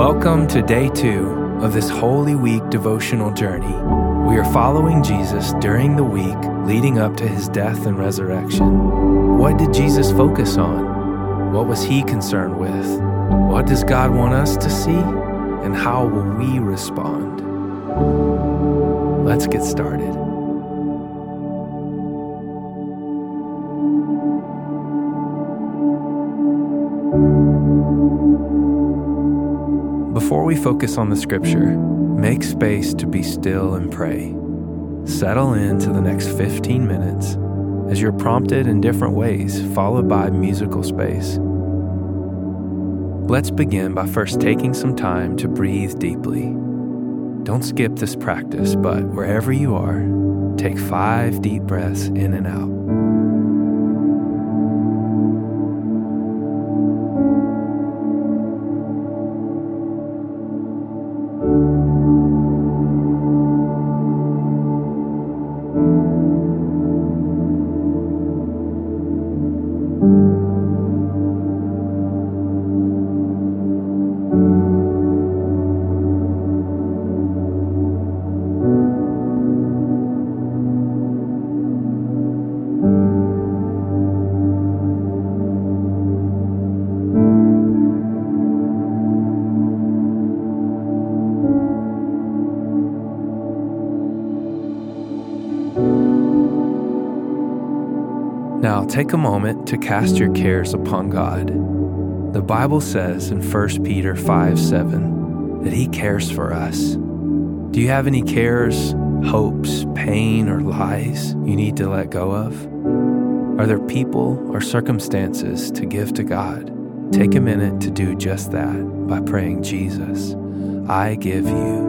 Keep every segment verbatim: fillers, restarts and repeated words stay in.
Welcome to day two of this Holy Week devotional journey. We are following Jesus during the week leading up to his death and resurrection. What did Jesus focus on? What was he concerned with? What does God want us to see? And how will we respond? Let's get started. Before we focus on the scripture, make space to be still and pray. Settle into the next fifteen minutes as you're prompted in different ways, followed by musical space. Let's begin by first taking some time to breathe deeply. Don't skip this practice, but wherever you are, take five deep breaths in and out. Now take a moment to cast your cares upon God. The Bible says in First Peter five seven that he cares for us. Do you have any cares, hopes, pain, or lies you need to let go of? Are there people or circumstances to give to God? Take a minute to do just that by praying, Jesus, I give you.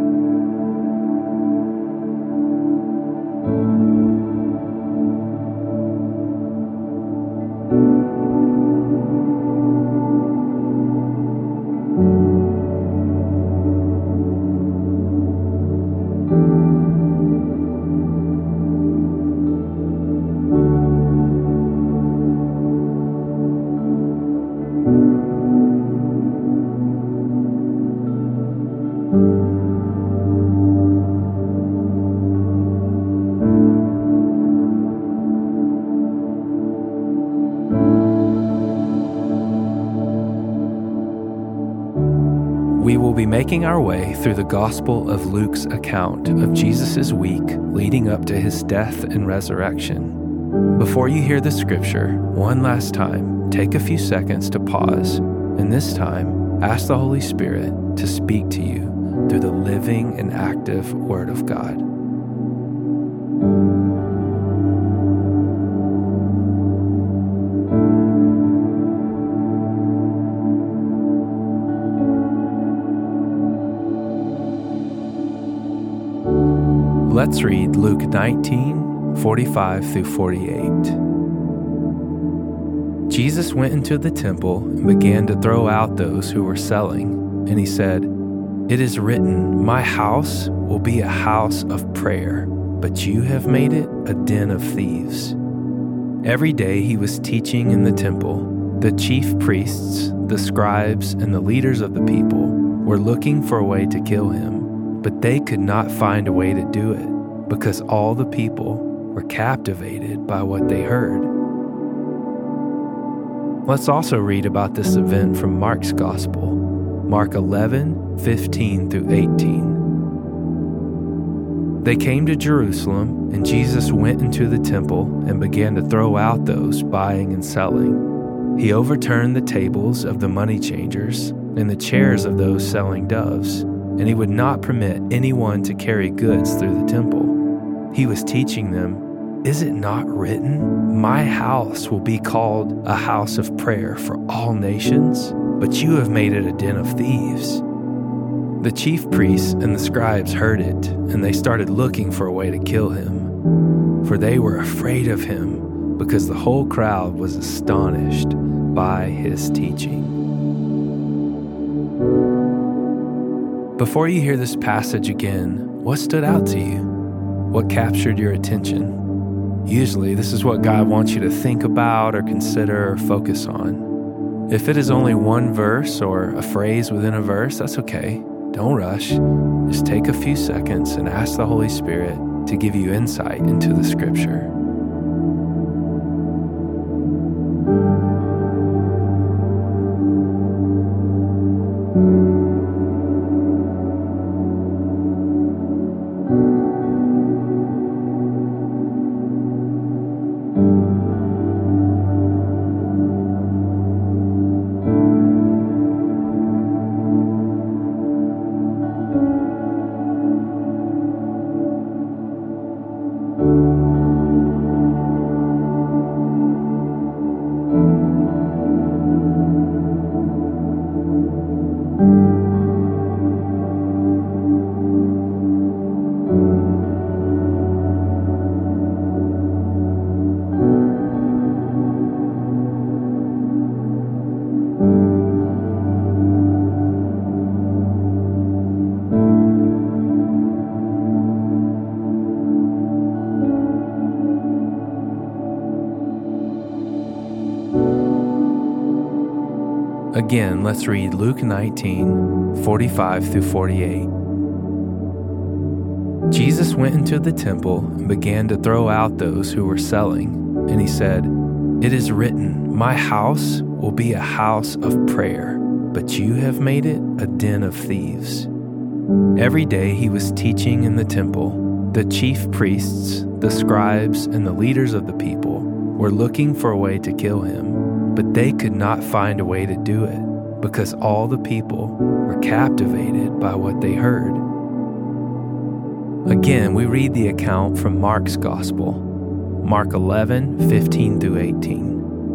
We will be making our way through the Gospel of Luke's account of Jesus' week leading up to his death and resurrection. Before you hear the scripture, one last time, take a few seconds to pause, and this time, ask the Holy Spirit to speak to you through the living and active Word of God. Let's read Luke nineteen, forty-five through forty-eight. Jesus went into the temple and began to throw out those who were selling, and he said, "It is written, my house will be a house of prayer, but you have made it a den of thieves." Every day he was teaching in the temple. The chief priests, the scribes, and the leaders of the people were looking for a way to kill him, but they could not find a way to do it, because all the people were captivated by what they heard. Let's also read about this event from Mark's Gospel, Mark eleven, fifteen through eighteen. They came to Jerusalem, and Jesus went into the temple and began to throw out those buying and selling. He overturned the tables of the money changers and the chairs of those selling doves, and he would not permit anyone to carry goods through the temple. He was teaching them, "Is it not written, my house will be called a house of prayer for all nations? But you have made it a den of thieves." The chief priests and the scribes heard it, and they started looking for a way to kill him, for they were afraid of him, because the whole crowd was astonished by his teaching. Before you hear this passage again, what stood out to you? What captured your attention? Usually, this is what God wants you to think about or consider or focus on. If it is only one verse or a phrase within a verse, that's okay. Don't rush. Just take a few seconds and ask the Holy Spirit to give you insight into the scripture. Again, let's read Luke nineteen, forty-five through forty-eight. Jesus went into the temple and began to throw out those who were selling, and he said, "It is written, my house will be a house of prayer, but you have made it a den of thieves." Every day he was teaching in the temple. The chief priests, the scribes, and the leaders of the people were looking for a way to kill him, but they could not find a way to do it because all the people were captivated by what they heard. Again, we read the account from Mark's Gospel, Mark eleven, fifteen through eighteen.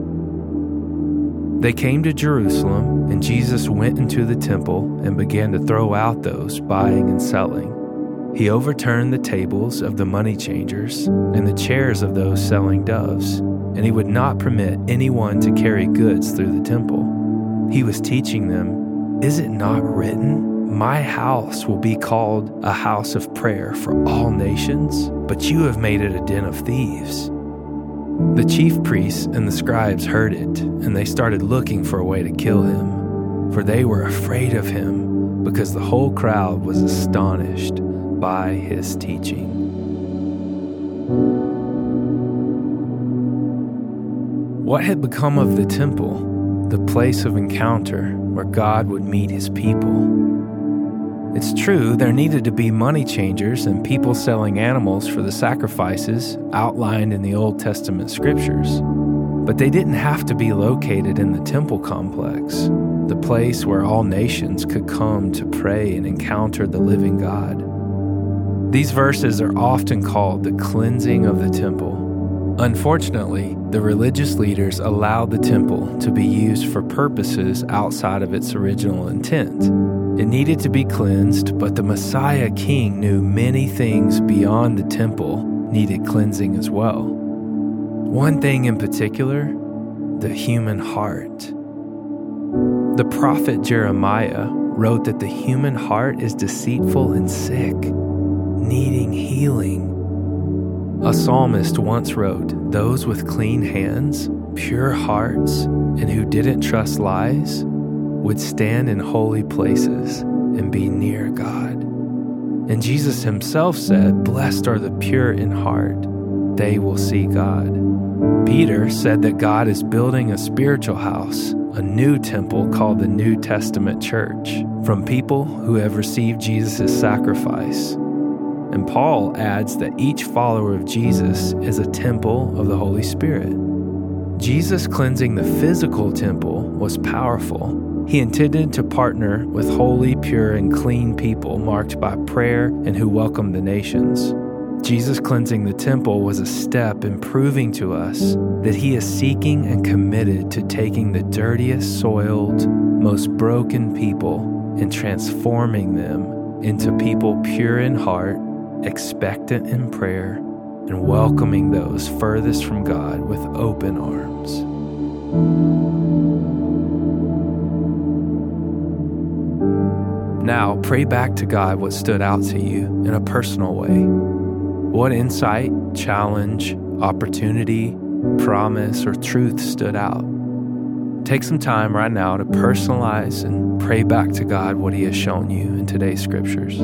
They came to Jerusalem, and Jesus went into the temple and began to throw out those buying and selling. He overturned the tables of the money changers and the chairs of those selling doves, and he would not permit anyone to carry goods through the temple. He was teaching them, "Is it not written, my house will be called a house of prayer for all nations, but you have made it a den of thieves." The chief priests and the scribes heard it, and they started looking for a way to kill him, for they were afraid of him because the whole crowd was astonished by his teaching. What had become of the temple, the place of encounter where God would meet his people? It's true, there needed to be money changers and people selling animals for the sacrifices outlined in the Old Testament scriptures. But they didn't have to be located in the temple complex, the place where all nations could come to pray and encounter the living God. These verses are often called the cleansing of the temple. Unfortunately, the religious leaders allowed the temple to be used for purposes outside of its original intent. It needed to be cleansed, but the Messiah King knew many things beyond the temple needed cleansing as well. One thing in particular, the human heart. The prophet Jeremiah wrote that the human heart is deceitful and sick, needing healing. A psalmist once wrote, "Those with clean hands, pure hearts, and who didn't trust lies would stand in holy places and be near God." And Jesus himself said, "Blessed are the pure in heart, they will see God." Peter said that God is building a spiritual house, a new temple called the New Testament Church, from people who have received Jesus' sacrifice. And Paul adds that each follower of Jesus is a temple of the Holy Spirit. Jesus cleansing the physical temple was powerful. He intended to partner with holy, pure, and clean people marked by prayer and who welcomed the nations. Jesus cleansing the temple was a step in proving to us that he is seeking and committed to taking the dirtiest, soiled, most broken people and transforming them into people pure in heart, expectant in prayer, and welcoming those furthest from God with open arms. Now, pray back to God what stood out to you in a personal way. What insight, challenge, opportunity, promise, or truth stood out? Take some time right now to personalize and pray back to God what He has shown you in today's scriptures.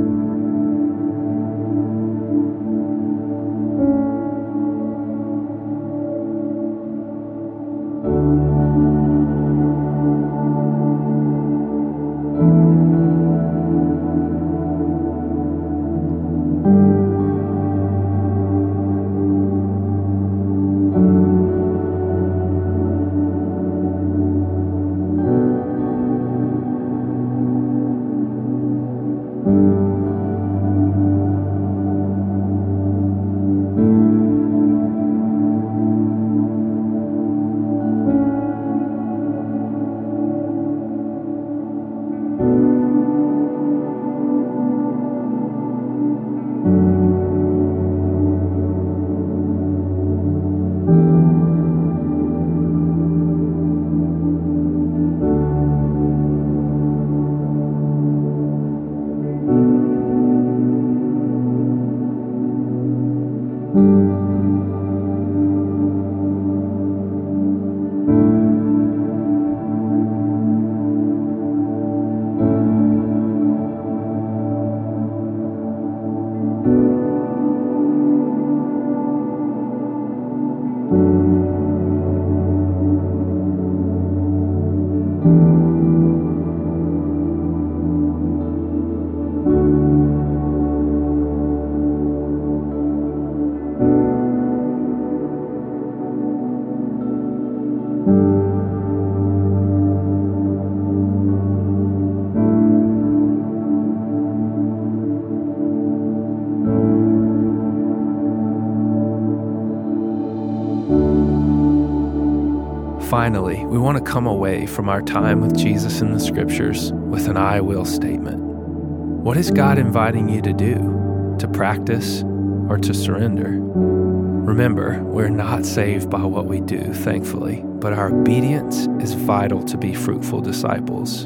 Finally, we want to come away from our time with Jesus in the scriptures with an I will statement. What is God inviting you to do? To practice or to surrender? Remember, we're not saved by what we do, thankfully, but our obedience is vital to be fruitful disciples.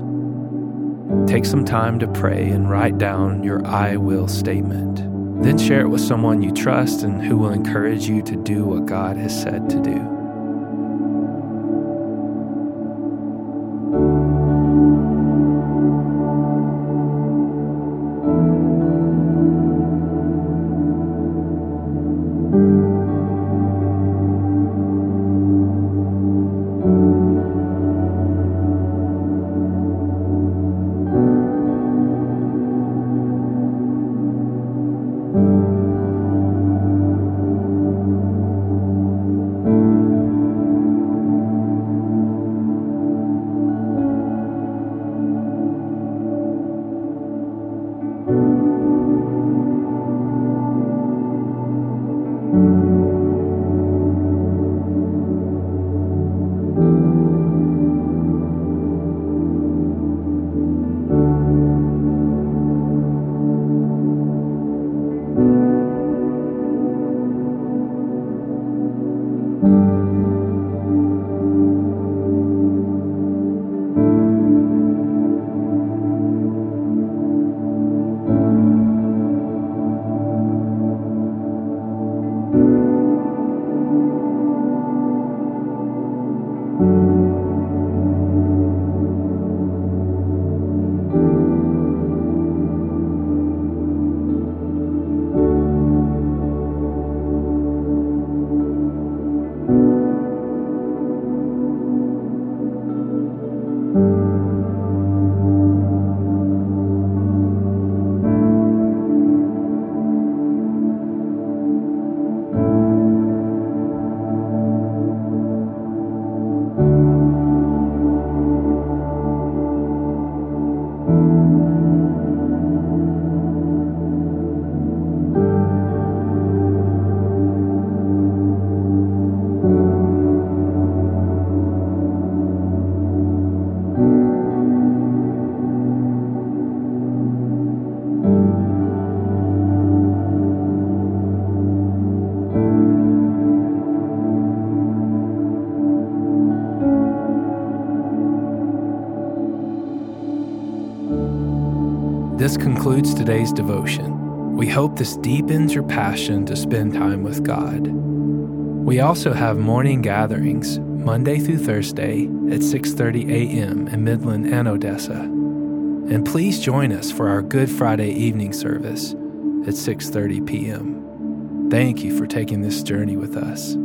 Take some time to pray and write down your I will statement. Then share it with someone you trust and who will encourage you to do what God has said to do. This concludes today's devotion. We hope this deepens your passion to spend time with God. We also have morning gatherings Monday through Thursday at six thirty a.m. in Midland and Odessa. And please join us for our Good Friday evening service at six thirty p.m. Thank you for taking this journey with us.